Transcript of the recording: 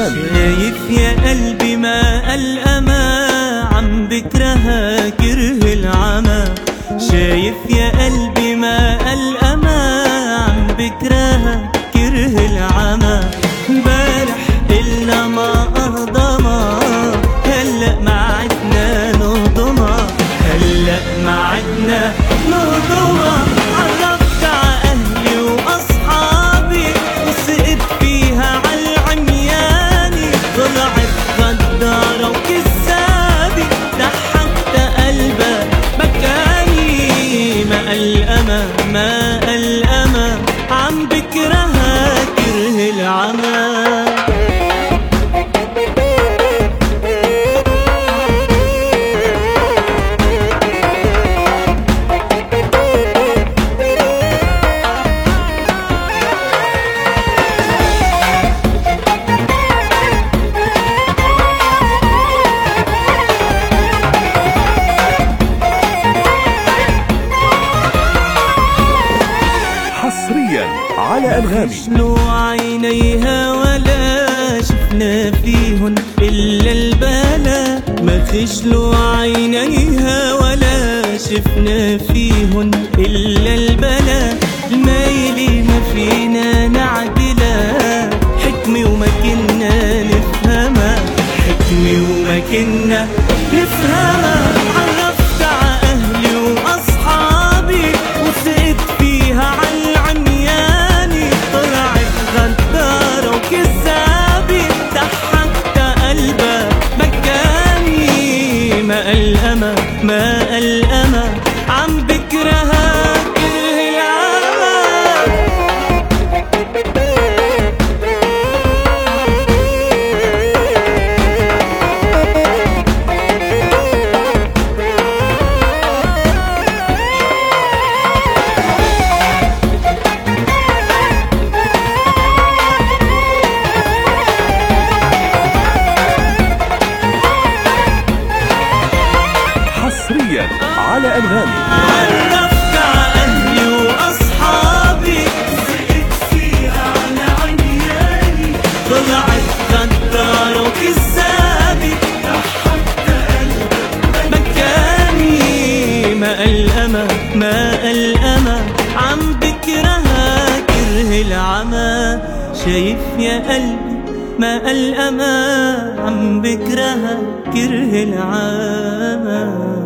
الأنغامي. شايف يا قلبي ما الأمى عم بكرهها كره العمى. شايف يا قلبي ما الأمى عم بكرهها كره العمى. امبارح إلا ما أهضمها هلأ ما عدنا نهضمها. هلأ ما عدنا نهضمها. عرفت ع أهلي وأصحابي وسقت فيها عالعمياني. طلعت غدارة وكذابة ضحكت قلبها مكاني. ما الأمى ما الأمى عم بكرهها كره العمى. حصريا على أنغامي. شلو عينيها ولا شفنا فيهن إلا البلا. ما خجلوا عينيها ولا شفنا فيهن إلا البلا. الميلي ما فينا نعدلها حكمة وما كنا نفهمها. حكمة وما كنا نفهمها. عرفت ع أهلي وأصحابي وسقت فيها عالعمياني. طلعت غدارة وكذابة ضحكت قلبها مكاني. ما الأمى ما الأمى عم بكرهها كره العمى. حصريا على أنغامي. عرفت ع أهلي وأصحابي سقت فيها على عمياني. طلعت غدارة وكذابة ضحكت قلبها مكاني. ما الأمى ما الأمى عم بكرهها كره العمى. شايف يا قلبي ما الأمى عم بكرهها كره العمى.